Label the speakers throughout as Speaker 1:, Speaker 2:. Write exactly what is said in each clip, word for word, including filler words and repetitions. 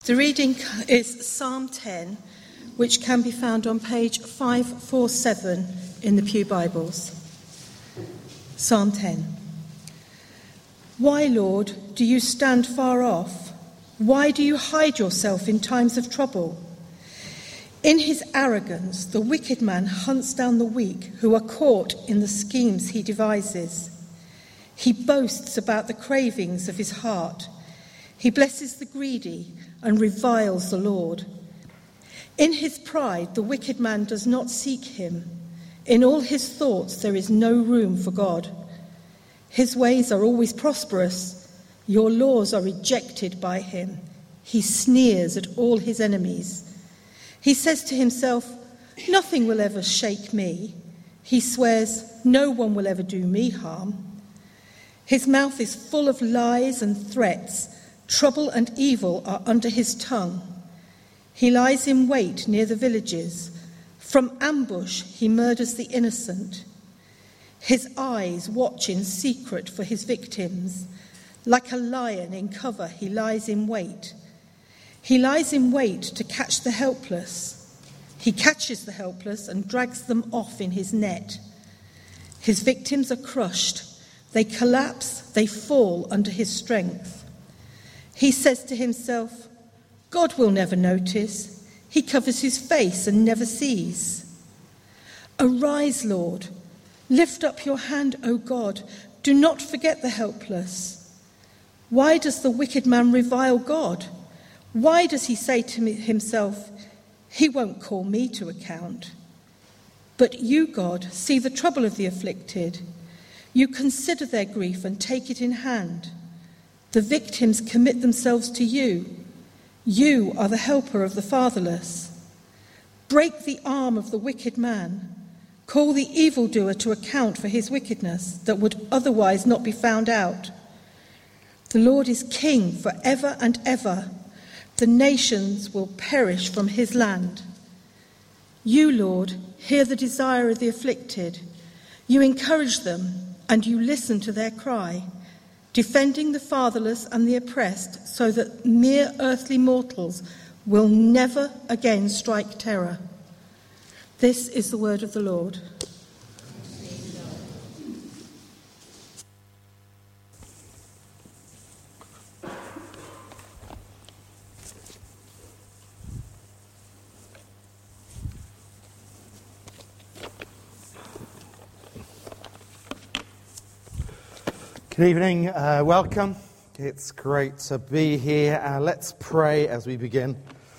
Speaker 1: The reading is Psalm ten, which can be found on page five forty-seven in the Pew Bibles. Psalm ten. Why, Lord, do you stand far off? Why do you hide yourself in times of trouble? In his arrogance, the wicked man hunts down the weak who are caught in the schemes he devises. He boasts about the cravings of his heart. He blesses the greedy and reviles the Lord. In his pride, the wicked man does not seek him. In all his thoughts, there is no room for God. His ways are always prosperous. Your laws are rejected by him. He sneers at all his enemies. He says to himself, nothing will ever shake me. He swears, no one will ever do me harm. His mouth is full of lies and threats. Trouble and evil are under his tongue. He lies in wait near the villages. From ambush he murders the innocent. His eyes watch in secret for his victims. Like a lion in cover, he lies in wait. He lies in wait to catch the helpless. He catches the helpless and drags them off in his net. His victims are crushed. They collapse, they fall under his strength. He says to himself, God will never notice. He covers his face and never sees. Arise, Lord. Lift up your hand, O God. Do not forget the helpless. Why does the wicked man revile God? Why does he say to himself, he won't call me to account? But you, God, see the trouble of the afflicted. You consider their grief and take it in hand. The victims commit themselves to you. You are the helper of the fatherless. Break the arm of the wicked man. Call the evildoer to account for his wickedness that would otherwise not be found out. The Lord is king forever and ever. The nations will perish from his land. You, Lord, hear the desire of the afflicted. You encourage them and you listen to their cry, defending the fatherless and the oppressed so that mere earthly mortals will never again strike terror. This is the word of the Lord.
Speaker 2: Good evening, uh, welcome. It's great to be here. Uh, let's pray as we begin.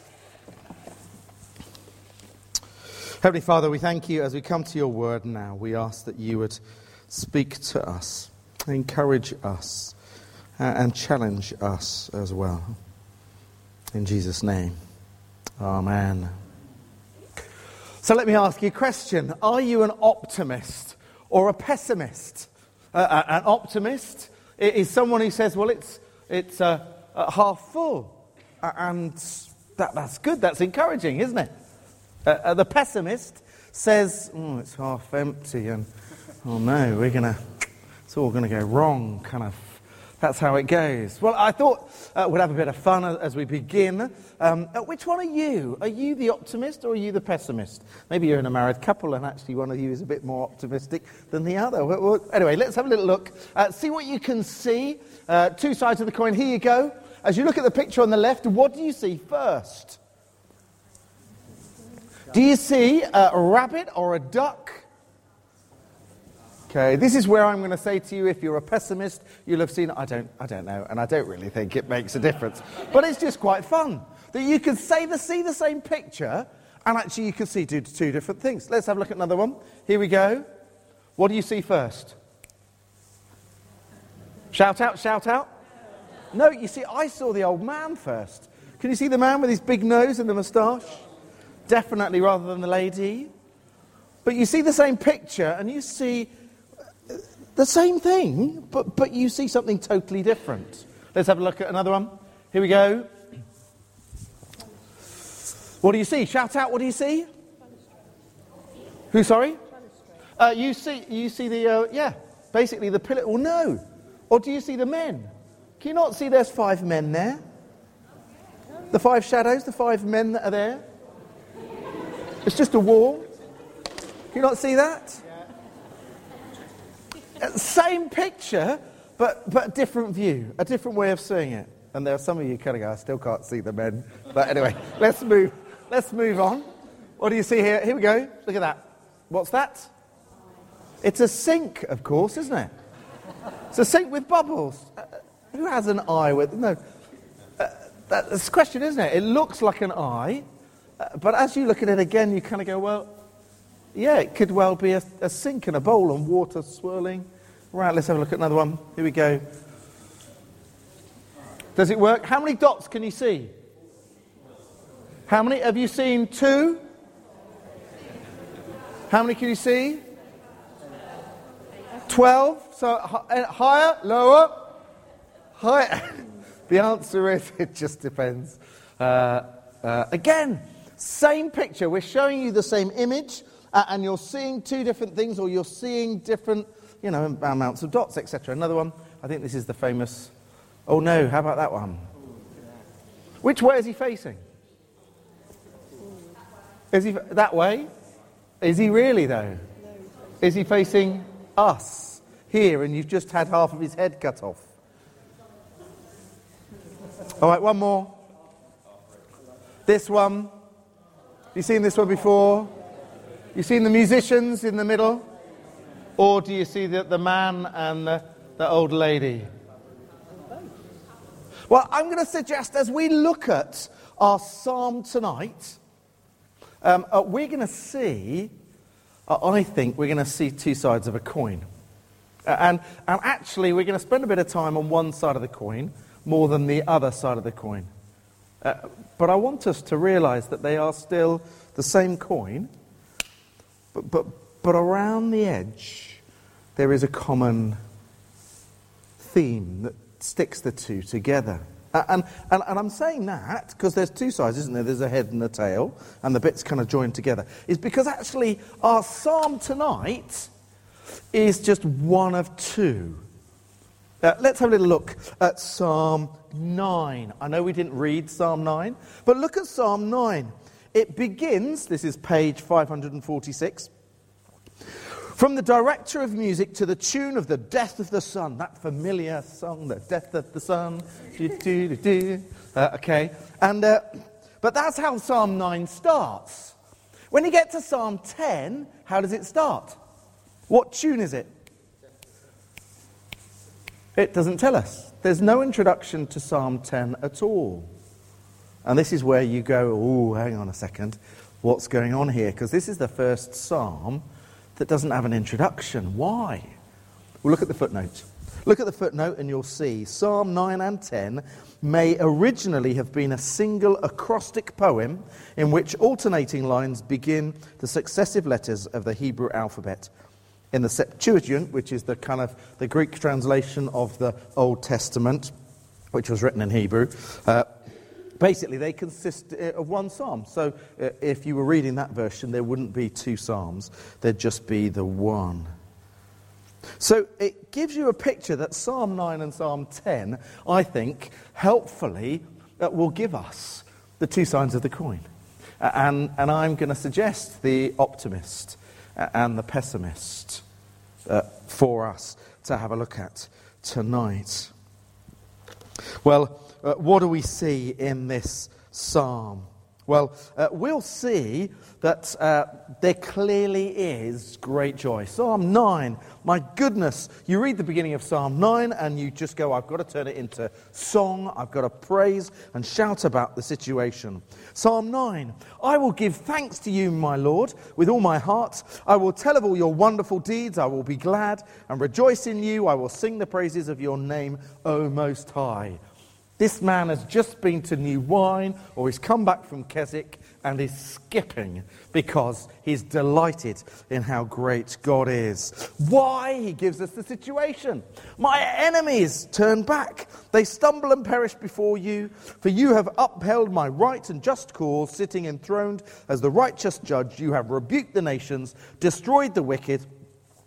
Speaker 2: Heavenly Father, we thank you as we come to your word now. We ask that you would speak to us, encourage us, uh, and challenge us as well. In Jesus' name, amen. So let me ask you a question. Are you an optimist or a pessimist? Uh, an optimist is someone who says, well, it's it's uh, uh, half full. Uh, and that, that's good, that's encouraging, isn't it? Uh, uh, the pessimist says, oh, it's half empty, and oh no, we're going to, it's all going to go wrong, kind of. That's how it goes. Well, I thought uh, we'd have a bit of fun as we begin. Um, uh, which one are you? Are you the optimist or are you the pessimist? Maybe you're in a married couple and actually one of you is a bit more optimistic than the other. Well, well, anyway, let's have a little look. Uh, see what you can see. Uh, two sides of the coin. Here you go. As you look at the picture on the left, what do you see first? Do you see a rabbit or a duck? Okay, this is where I'm going to say to you, if you're a pessimist, you'll have seen, I don't, I don't know, and I don't really think it makes a difference. But it's just quite fun that you can say the, see the same picture, and actually you can see two, two different things. Let's have a look at another one. Here we go. What do you see first? Shout out, shout out. No, you see, I saw the old man first. Can you see the man with his big nose and the moustache? Definitely rather than the lady. But you see the same picture, and you see the same thing, but, but you see something totally different. Let's have a look at another one. Here we go. What do you see? Shout out, what do you see? Who, sorry? Uh, you see you see the, uh, yeah, basically the pillar. Well, no. Or do you see the men? Can you not see there's five men there? The five shadows, the five men that are there. It's just a wall. Can you not see that? Yeah. Same picture, but but different view, a different way of seeing it. And there are some of you kind of go, I still can't see the men. But anyway, let's move. Let's move on. What do you see here? Here we go. Look at that. What's that? It's a sink, of course, isn't it? It's a sink with bubbles. Uh, who has an eye with... No. Uh, that's the question, isn't it? It looks like an eye. Uh, but as you look at it again, you kind of go, well, yeah, it could well be a, a sink and a bowl and water swirling. Right, let's have a look at another one. Here we go. Does it work? How many dots can you see? How many? Have you seen two? How many can you see? Twelve. So higher, lower, higher. The answer is it just depends. Uh, uh, again, same picture. We're showing you the same image, uh, and you're seeing two different things, or you're seeing different, you know, amounts of dots, et cetera. Another one. I think this is the famous. Oh no! How about that one? Which way is he facing? Is he that way? Is he really though? Is he facing us here, and you've just had half of his head cut off? All right, one more. This one. You seen this one before? You seen the musicians in the middle, or do you see the the man and the, the old lady? Well, I'm going to suggest as we look at our psalm tonight, um, uh, we're going to see, uh, I think we're going to see two sides of a coin. Uh, and, and actually, we're going to spend a bit of time on one side of the coin more than the other side of the coin. Uh, but I want us to realise that they are still the same coin, but, but, but around the edge, there is a common theme that sticks the two together. And, and, and I'm saying that because there's two sides, isn't there? There's a head and a tail, and the bits kind of joined together. Is because actually our psalm tonight is just one of two. Uh, let's have a little look at Psalm nine. I know we didn't read Psalm nine, but look at Psalm nine. It begins, this is page five hundred forty-six, from the director of music to the tune of the death of the sun. That familiar song, the death of the sun. Do, do, do, do. Uh, okay. And, uh, but that's how Psalm nine starts. When you get to Psalm ten, how does it start? What tune is it? It doesn't tell us. There's no introduction to Psalm ten at all. And this is where you go, oh, hang on a second. What's going on here? Because this is the first psalm that doesn't have an introduction. Why? Well, look at the footnote. Look at the footnote and you'll see Psalm nine and ten may originally have been a single acrostic poem in which alternating lines begin the successive letters of the Hebrew alphabet. In the Septuagint, which is the kind of the Greek translation of the Old Testament, which was written in Hebrew, uh, basically they consist of one psalm. So uh, if you were reading that version, there wouldn't be two psalms. There'd just be the one. So it gives you a picture that Psalm nine and Psalm ten, I think, helpfully uh, will give us the two sides of the coin. Uh, and, and I'm going to suggest the optimist and the pessimist uh, for us to have a look at tonight. Well, uh, what do we see in this psalm? Well, uh, we'll see that uh, there clearly is great joy. Psalm nine, my goodness, you read the beginning of Psalm nine and you just go, I've got to turn it into song, I've got to praise and shout about the situation. Psalm nine, I will give thanks to you, my Lord, with all my heart. I will tell of all your wonderful deeds. I will be glad and rejoice in you. I will sing the praises of your name, O Most High. This man has just been to New Wine, or he's come back from Keswick, and is skipping because he's delighted in how great God is. Why? He gives us the situation. My enemies turn back. They stumble and perish before you. For you have upheld my right and just cause, sitting enthroned as the righteous judge. You have rebuked the nations, destroyed the wicked.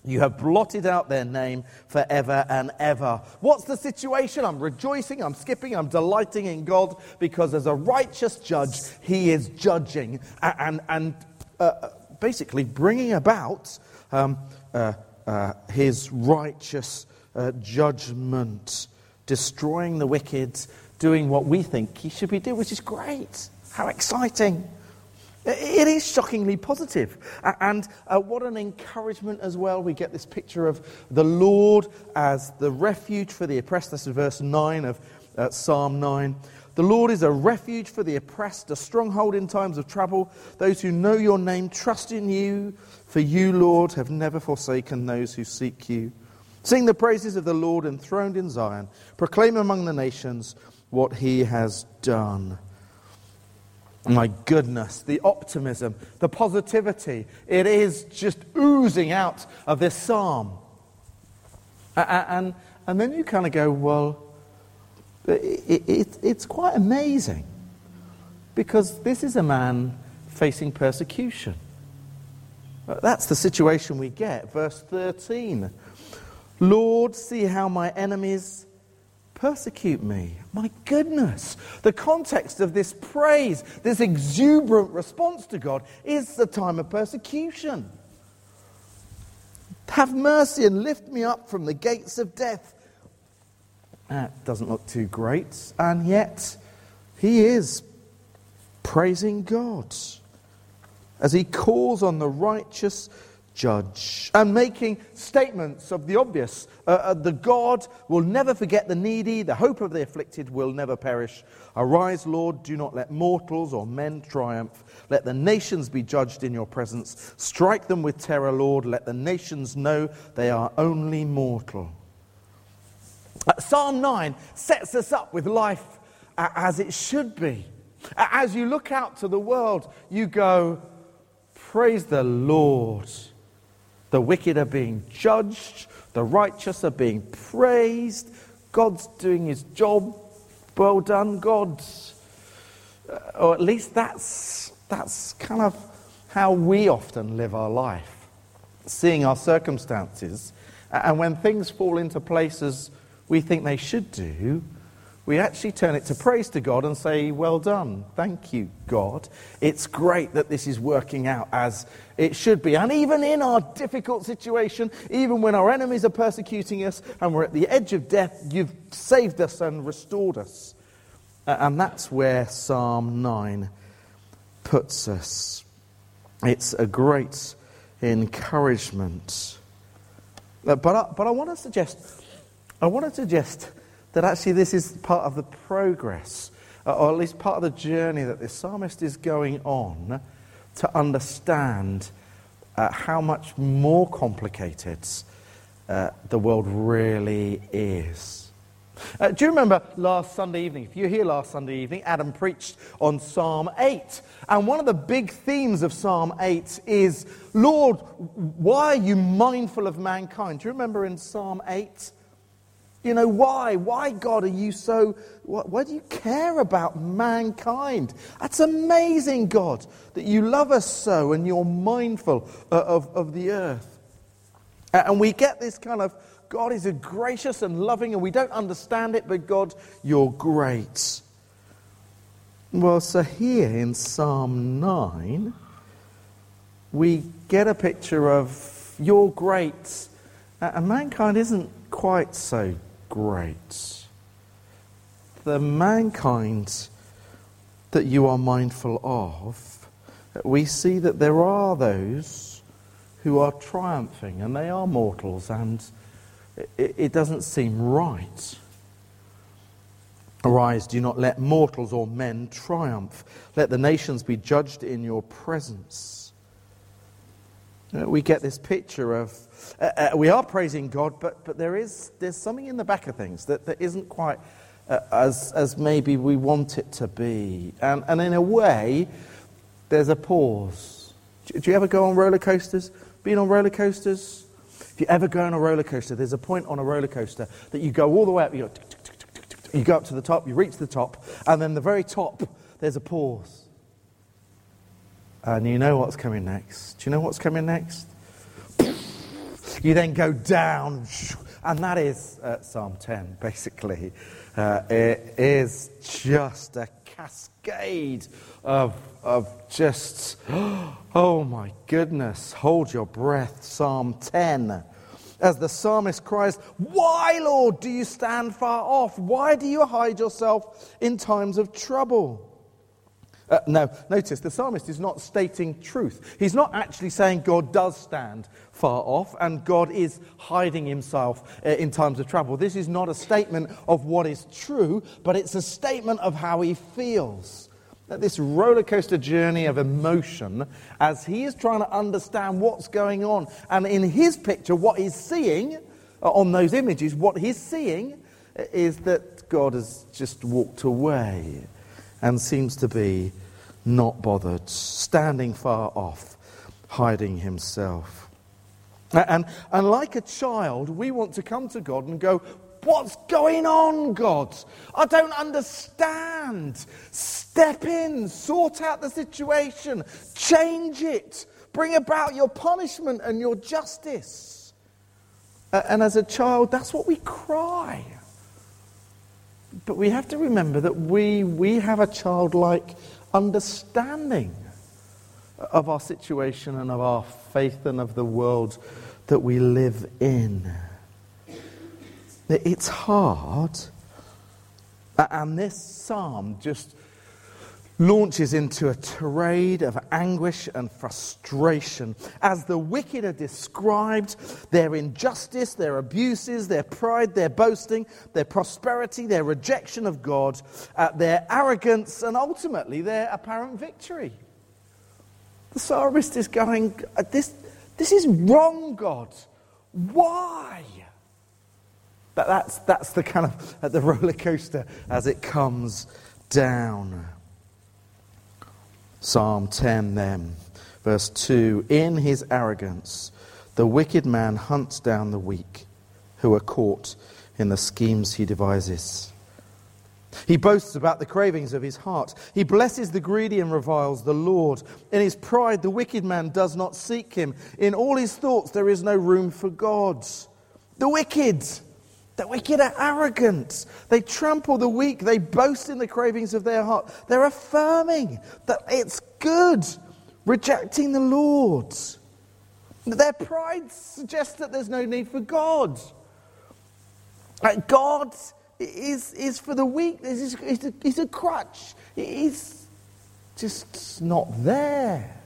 Speaker 2: You have blotted out their name forever and ever. What's the situation? I'm rejoicing, I'm skipping, I'm delighting in God because as a righteous judge, he is judging and, and, and uh, basically bringing about um, uh, uh, his righteous uh, judgment, destroying the wicked, doing what we think he should be doing, which is great. How exciting. It is shockingly positive. And uh, what an encouragement as well. We get this picture of the Lord as the refuge for the oppressed. This is verse nine of uh, Psalm nine. The Lord is a refuge for the oppressed, a stronghold in times of trouble. Those who know your name trust in you. For you, Lord, have never forsaken those who seek you. Sing the praises of the Lord enthroned in Zion. Proclaim among the nations what he has done. My goodness, the optimism, the positivity, it is just oozing out of this psalm. And, and, and then you kind of go, well, it, it, it's quite amazing. Because this is a man facing persecution. That's the situation we get. Verse thirteen. Lord, see how my enemies persecute me. My goodness. The context of this praise, this exuberant response to God, is the time of persecution. Have mercy and lift me up from the gates of death. That doesn't look too great. And yet, he is praising God as he calls on the righteous judge and making statements of the obvious. Uh, uh, the God will never forget the needy. The hope of the afflicted will never perish. Arise, Lord, do not let mortals or men triumph. Let the nations be judged in your presence. Strike them with terror, Lord. Let the nations know they are only mortal. Uh, Psalm nine sets us up with life uh, as it should be. Uh, as you look out to the world, you go, praise the Lord. The wicked are being judged. The righteous are being praised. God's doing his job. Well done, God. Uh, or at least that's, that's kind of how we often live our life. Seeing our circumstances. And when things fall into places we think they should do, we actually turn it to praise to God and say, well done, thank you, God. It's great that this is working out as it should be. And even in our difficult situation, even when our enemies are persecuting us and we're at the edge of death, you've saved us and restored us. And that's where Psalm nine puts us. It's a great encouragement. But I, but I want to suggest, I want to suggest that actually this is part of the progress, or at least part of the journey that this psalmist is going on to understand uh, how much more complicated uh, the world really is. Uh, do you remember last Sunday evening? If you were here last Sunday evening, Adam preached on Psalm eight. And one of the big themes of Psalm eight is, Lord, why are you mindful of mankind? Do you remember in Psalm eight? You know, why? Why, God, are you so... Why do you care about mankind? That's amazing, God, that you love us so and you're mindful of, of the earth. And we get this kind of, God is a gracious and loving and we don't understand it, but God, you're great. Well, so here in Psalm nine, we get a picture of you're great and mankind isn't quite so great. The mankind that you are mindful of, we see that there are those who are triumphing and they are mortals and it, it doesn't seem right. Arise, do not let mortals or men triumph. Let the nations be judged in your presence. We get this picture of, uh, uh, we are praising God, but but there is there's something in the back of things that, that isn't quite uh, as as maybe we want it to be. And, and in a way, there's a pause. Do, do you ever go on roller coasters? Been on roller coasters? If you ever go on a roller coaster, there's a point on a roller coaster that you go all the way up, you go, tick, tick, tick, tick, tick, tick. You go up to the top, you reach the top, and then the very top, there's a pause. And you know what's coming next. Do you know what's coming next? You then go down, and that is uh, Psalm ten, basically. Uh, it is just a cascade of, of just, oh my goodness, hold your breath, Psalm ten. As the psalmist cries, "Why, Lord, do you stand far off? Why do you hide yourself in times of trouble?" Uh, no, notice the psalmist is not stating truth. He's not actually saying God does stand far off and God is hiding himself uh, in times of trouble. This is not a statement of what is true, but it's a statement of how he feels. That this roller coaster journey of emotion as he is trying to understand what's going on. And in his picture, what he's seeing uh, on those images, what he's seeing is that God has just walked away and seems to be not bothered, standing far off, hiding himself. And, and like a child, we want to come to God and go, "What's going on, God? I don't understand. Step in, sort out the situation, change it, bring about your punishment and your justice." And as a child, that's what we cry. But we have to remember that we we have a childlike understanding of our situation and of our faith and of the world that we live in. It's hard, and this psalm just launches into a tirade of anguish and frustration as the wicked are described, their injustice, their abuses, their pride, their boasting, their prosperity, their rejection of God, uh, their arrogance, and ultimately their apparent victory. The psalmist is going, this, this is wrong, God. Why? But that's, that's the kind of uh, the roller coaster as it comes down. Psalm ten then, verse two. "In his arrogance, the wicked man hunts down the weak, who are caught in the schemes he devises. He boasts about the cravings of his heart. He blesses the greedy and reviles the Lord. In his pride, the wicked man does not seek him. In all his thoughts, there is no room for God." The wicked, the wicked are arrogant. They trample the weak. They boast in the cravings of their heart. They're affirming that it's good, rejecting the Lord. Their pride suggests that there's no need for God. Like God is, is for the weak. He's, he's, a, he's a crutch. He's just not there.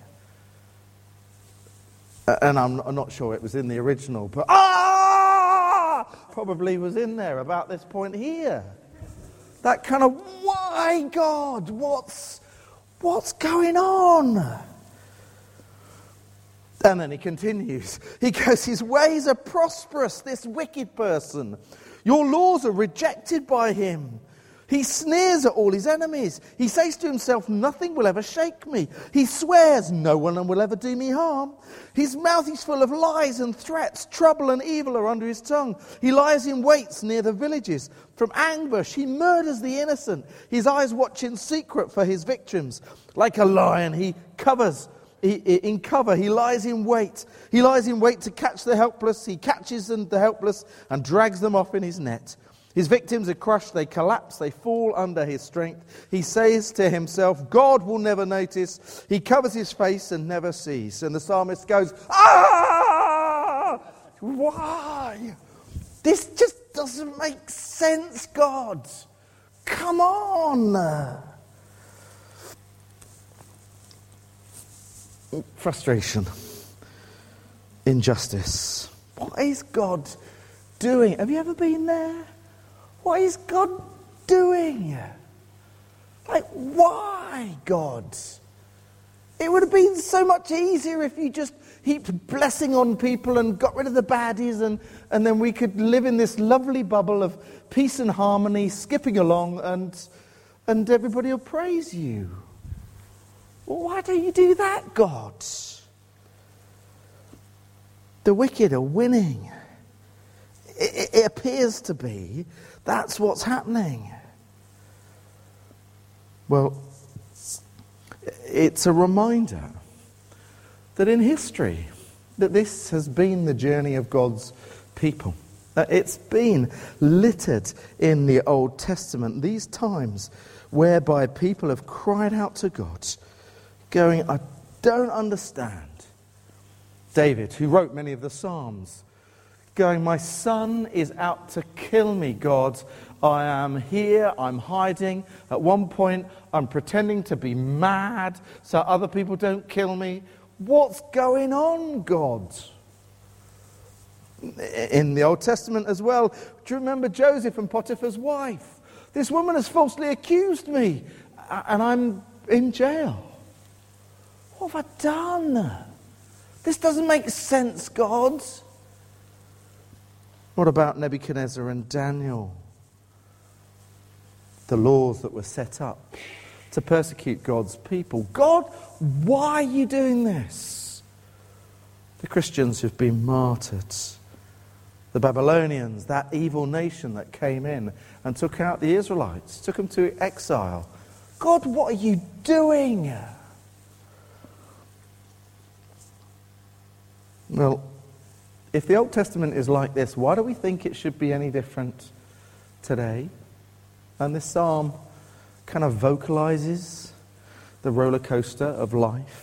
Speaker 2: And I'm, I'm not sure it was in the original, but ah! probably was in there about this point here. That kind of, why, God? What's, what's going on? And then he continues. He goes, "His ways are prosperous, this wicked person. Your laws are rejected by him. He sneers at all his enemies. He says to himself, nothing will ever shake me. He swears, no one will ever do me harm. His mouth is full of lies and threats. Trouble and evil are under his tongue. He lies in waits near the villages. From ambush, he murders the innocent. His eyes watch in secret for his victims. Like a lion, he covers He, in cover, he lies in wait. He lies in wait to catch the helpless. He catches them, the helpless and drags them off in his net. His victims are crushed, they collapse, they fall under his strength. He says to himself, God will never notice. He covers his face and never sees." And the psalmist goes, ah! Why? This just doesn't make sense, God. Come on. Frustration, injustice. What is God doing? Have you ever been there? What is God doing? Like, why, God? It would have been so much easier if you just heaped blessing on people and got rid of the baddies, and, and then we could live in this lovely bubble of peace and harmony, skipping along, and and everybody will praise you. Well, why don't you do that, God? The wicked are winning. It, it appears to be that's what's happening. Well, it's a reminder that in history that this has been the journey of God's people. Uh, it's been littered in the Old Testament, these times whereby people have cried out to God, going, I don't understand. David, who wrote many of the Psalms, going, my son is out to kill me, God. I am here, I'm hiding. At one point, I'm pretending to be mad so other people don't kill me. What's going on, God? In the Old Testament as well, do you remember Joseph and Potiphar's wife? This woman has falsely accused me, and I'm in jail. What have I done? This doesn't make sense, God. What about Nebuchadnezzar and Daniel? The laws that were set up to persecute God's people. God, why are you doing this? The Christians who've been martyred. The Babylonians, that evil nation that came in and took out the Israelites, took them to exile. God, what are you doing? Well, if the Old Testament is like this, why do we think it should be any different today? And this psalm kind of vocalizes the roller coaster of life.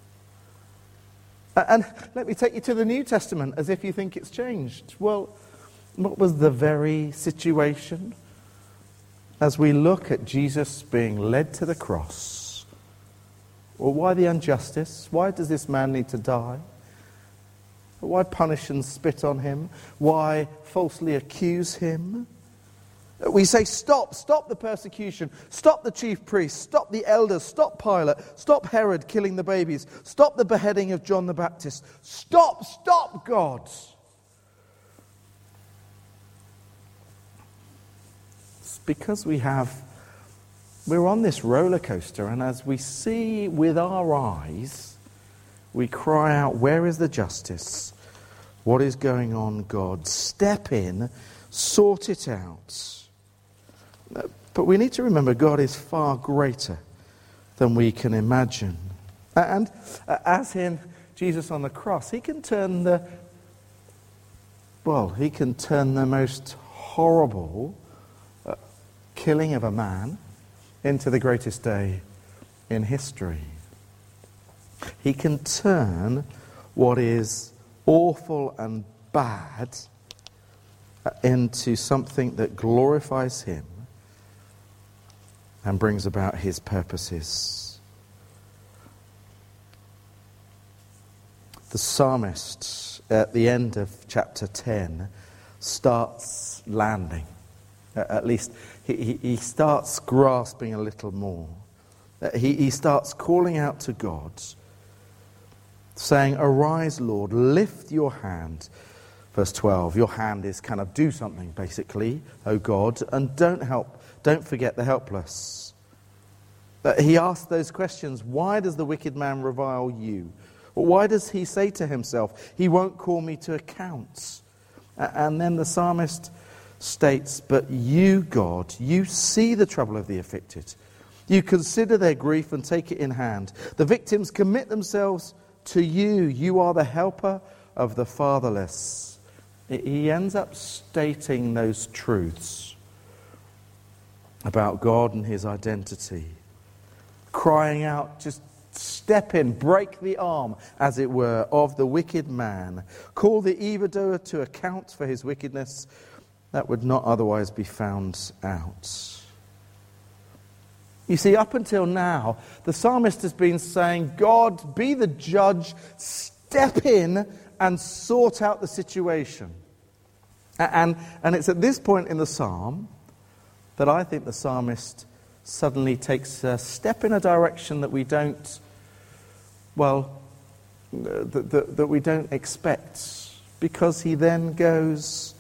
Speaker 2: And let me take you to the New Testament as if you think it's changed. Well, what was the very situation as we look at Jesus being led to the cross? Well, why the injustice? Why does this man need to die? Why punish and spit on him? Why falsely accuse him? We say, stop, stop the persecution, stop the chief priests, stop the elders, stop Pilate, stop Herod killing the babies, stop the beheading of John the Baptist. Stop, stop, God. It's because we have, we're on this roller coaster, and as we see with our eyes, we cry out, where is the justice? What is going on, God? Step in, sort it out. But we need to remember God is far greater than we can imagine. And as in Jesus on the cross, he can turn the, well, he can turn the most horrible uh, killing of a man into the greatest day in history. He can turn what is awful and bad into something that glorifies him and brings about his purposes. The psalmist at the end of chapter ten starts landing. At least he, he, he starts grasping a little more. He, he starts calling out to God, saying, arise, Lord, lift your hand. Verse twelve, your hand is kind of do something, basically, O God, and don't help, don't forget the helpless. Uh, he asks those questions. Why does the wicked man revile you? Or why does he say to himself, he won't call me to account? Uh, and then the psalmist states, but you, God, you see the trouble of the afflicted. You consider their grief and take it in hand. The victims commit themselves to you. You are the helper of the fatherless. He ends up stating those truths about God and his identity. Crying out, just step in, break the arm, as it were, of the wicked man. Call the evildoer to account for his wickedness that would not otherwise be found out. You see, up until now, the psalmist has been saying, God, be the judge, step in and sort out the situation. And, and it's at this point in the psalm that I think the psalmist suddenly takes a step in a direction that we don't, well, that, that, that we don't expect. Because he then goes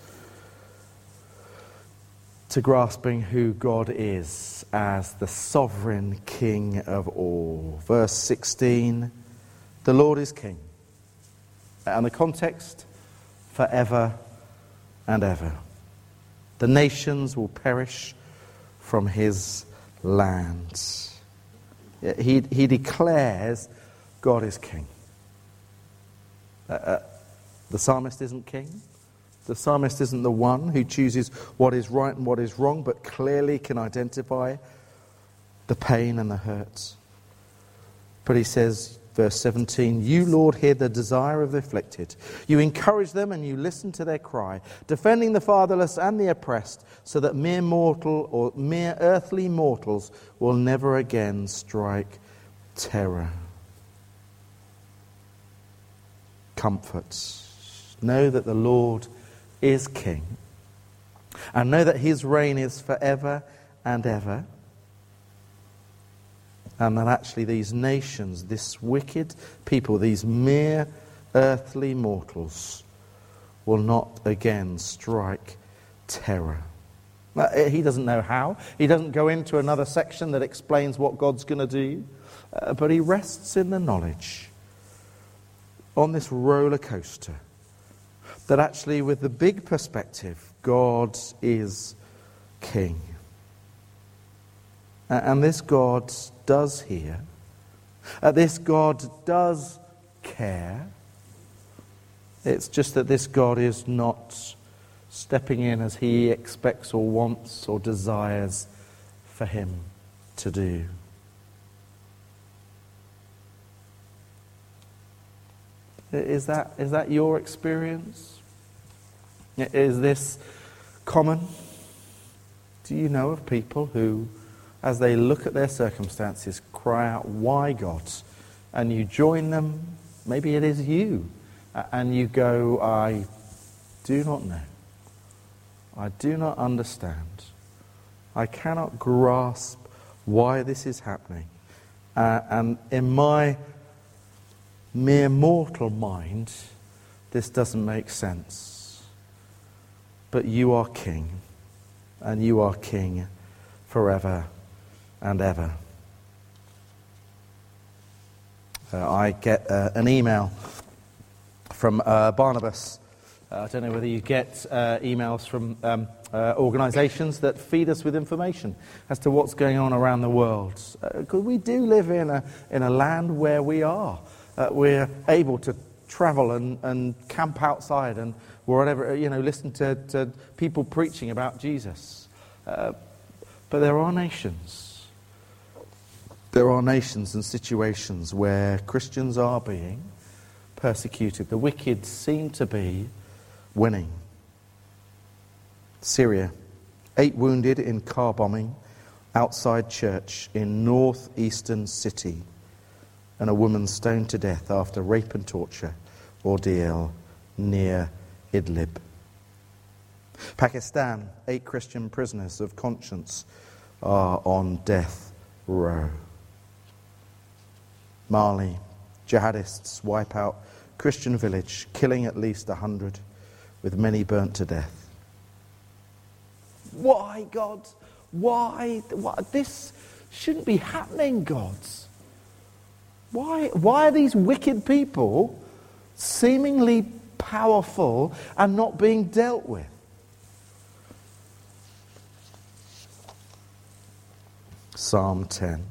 Speaker 2: to grasping who God is as the sovereign King of all. Verse sixteen, the Lord is King. And the context, forever and ever. The nations will perish from his land. He, he declares God is King. Uh, uh, the psalmist isn't king. The psalmist isn't the one who chooses what is right and what is wrong, but clearly can identify the pain and the hurt. But he says, verse seventeen, you, Lord, hear the desire of the afflicted. You encourage them and you listen to their cry, defending the fatherless and the oppressed, so that mere mortal or mere earthly mortals will never again strike terror. Comfort. Know that the Lord is king, and know that his reign is forever and ever, and that actually these nations, this wicked people, these mere earthly mortals, will not again strike terror. He doesn't know how. He doesn't go into another section that explains what God's going to do, uh, but he rests in the knowledge on this roller coaster that actually, with the big perspective, God is king. And this God does hear. This God does care. It's just that this God is not stepping in as he expects or wants or desires for him to do. Is that, is that your experience? Is this common? Do you know of people who, as they look at their circumstances, cry out, why God? And you join them, maybe it is you, and you go, I do not know. I do not understand. I cannot grasp why this is happening. Uh, and in my mere mortal mind, this doesn't make sense. But you are king, and you are king forever and ever. Uh, I get uh, an email from uh, Barnabas. Uh, I don't know whether you get uh, emails from um, uh, organisations that feed us with information as to what's going on around the world. Because uh, we do live in a in a land where we are. Uh, we're able to travel and, and camp outside and whatever, you know, listen to, to people preaching about Jesus. Uh, but there are nations. There are nations and situations where Christians are being persecuted. The wicked seem to be winning. Syria, eight wounded in car bombing outside church in northeastern city, and a woman stoned to death after rape and torture ordeal near Idlib. Pakistan, eight Christian prisoners of conscience are on death row. Mali, jihadists wipe out Christian village, killing at least a hundred, with many burnt to death. Why, God? Why? Why? This shouldn't be happening, God. Why, why are these wicked people seemingly powerful and not being dealt with? Psalm ten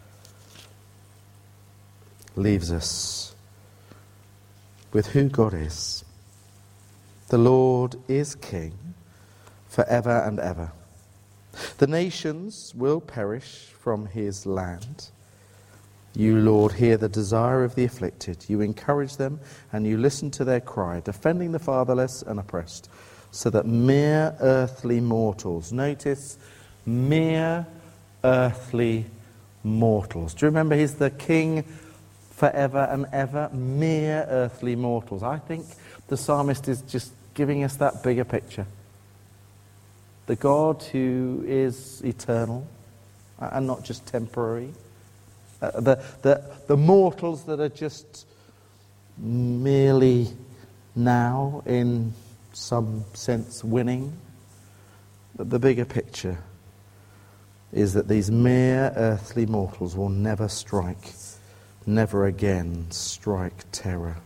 Speaker 2: leaves us with who God is. The Lord is King forever and ever. The nations will perish from his land. You, Lord, hear the desire of the afflicted. You encourage them and you listen to their cry, defending the fatherless and oppressed, so that mere earthly mortals, notice, mere earthly mortals. Do you remember he's the King forever and ever? Mere earthly mortals. I think the psalmist is just giving us that bigger picture. The God who is eternal and not just temporary. Uh, the, the, the mortals that are just merely now, in some sense, winning. But the bigger picture is that these mere earthly mortals will never strike, never again strike terror.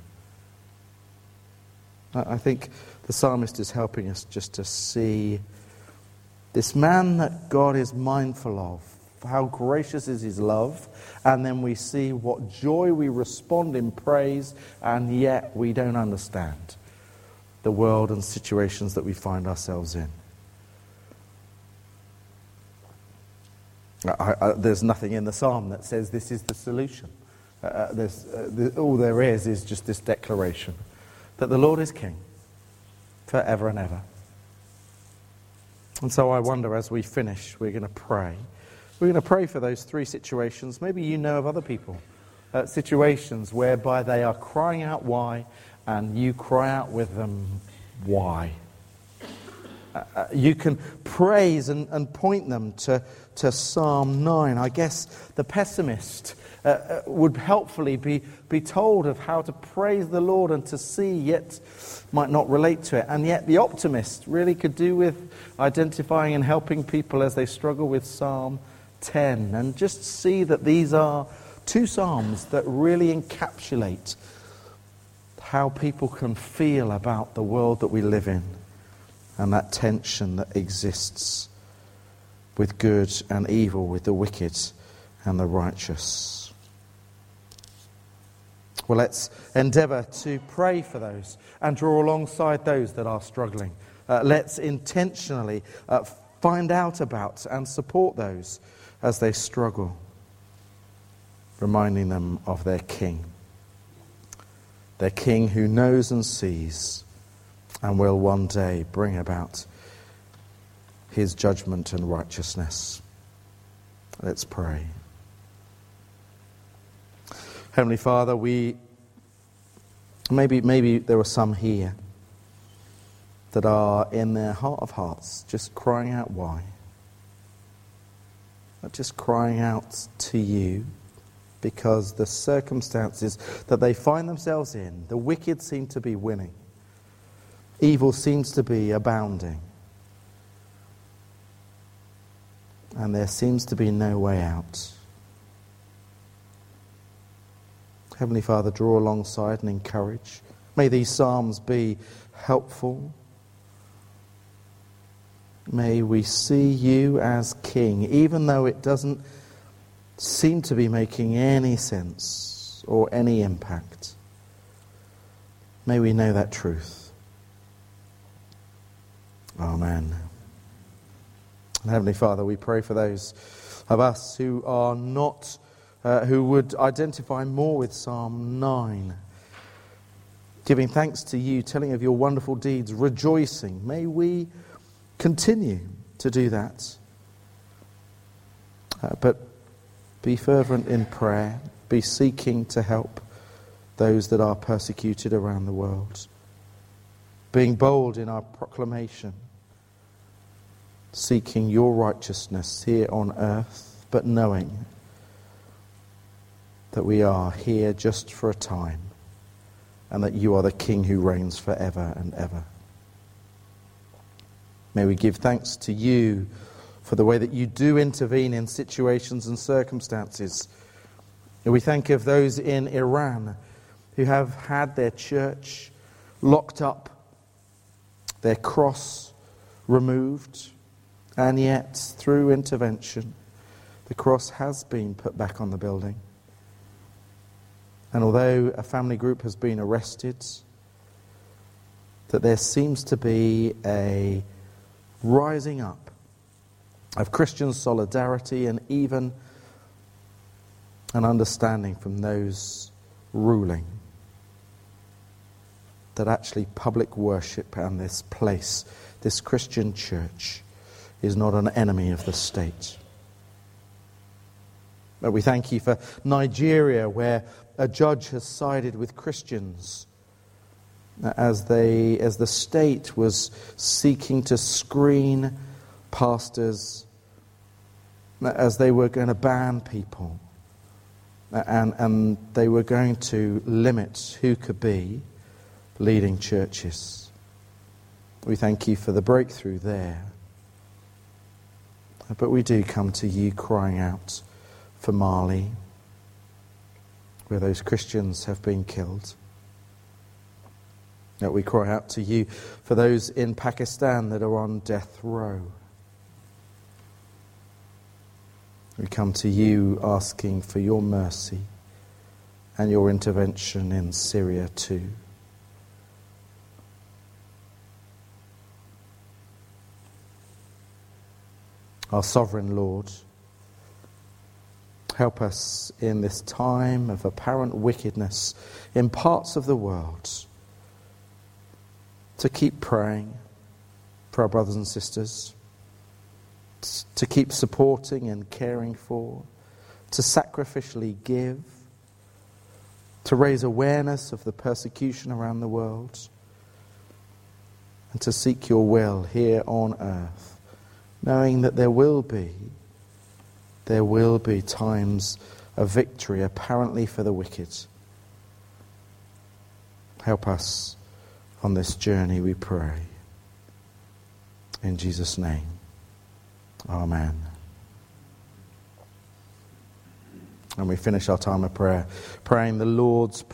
Speaker 2: I, I think the psalmist is helping us just to see this man that God is mindful of how gracious is his love, and then we see what joy we respond in praise, and yet we don't understand the world and situations that we find ourselves in. I, I, there's nothing in the psalm that says this is the solution. Uh, there's, uh, the, all there is is just this declaration that the Lord is King forever and ever. And so I wonder, as we finish, we're going to pray. We're going to pray for those three situations. Maybe you know of other people, uh, situations whereby they are crying out why, and you cry out with them why. Uh, you can praise and, and point them to, to Psalm nine. I guess the pessimist uh, would helpfully be, be told of how to praise the Lord and to see, yet might not relate to it. And yet the optimist really could do with identifying and helping people as they struggle with Psalm ten. And just see that these are two psalms that really encapsulate how people can feel about the world that we live in, and that tension that exists with good and evil, with the wicked and the righteous. Well, let's endeavour to pray for those and draw alongside those that are struggling. Uh, let's intentionally uh, find out about and support those as they struggle, reminding them of their King. Their King who knows and sees and will one day bring about his judgment and righteousness. Let's pray. Heavenly Father, we maybe maybe there are some here that are in their heart of hearts just crying out why. Just crying out to you because the circumstances that they find themselves in, the wicked seem to be winning. Evil seems to be abounding. And there seems to be no way out. Heavenly Father, draw alongside and encourage. May these psalms be helpful. May we see you as King, even though it doesn't seem to be making any sense or any impact. May we know that truth. Amen. And Heavenly Father, we pray for those of us who are not, uh, who would identify more with Psalm nine. Giving thanks to you, telling of your wonderful deeds, rejoicing. May we continue to do that. Uh, but be fervent in prayer. Be seeking to help those that are persecuted around the world. Being bold in our proclamation. Seeking your righteousness here on earth, but knowing that we are here just for a time and that you are the King who reigns forever and ever. May we give thanks to you for the way that you do intervene in situations and circumstances. And we thank of those in Iran who have had their church locked up, their cross removed, and yet through intervention the cross has been put back on the building. And although a family group has been arrested, that there seems to be a rising up of Christian solidarity and even an understanding from those ruling that actually public worship and this place, this Christian church, is not an enemy of the state. But we thank you for Nigeria, where a judge has sided with Christians as they, as the state was seeking to screen pastors, as they were going to ban people, and, and they were going to limit who could be leading churches. We thank you for the breakthrough there. But we do come to you crying out for Mali, where those Christians have been killed. That we cry out to you for those in Pakistan that are on death row. We come to you asking for your mercy and your intervention in Syria too. Our sovereign Lord, help us in this time of apparent wickedness in parts of the world to keep praying for our brothers and sisters, to keep supporting and caring for, to sacrificially give, to raise awareness of the persecution around the world, and to seek your will here on earth, knowing that there will be, there will be times of victory apparently for the wicked. Help us on this journey, we pray. In Jesus' name, amen. And we finish our time of prayer, praying the Lord's Prayer.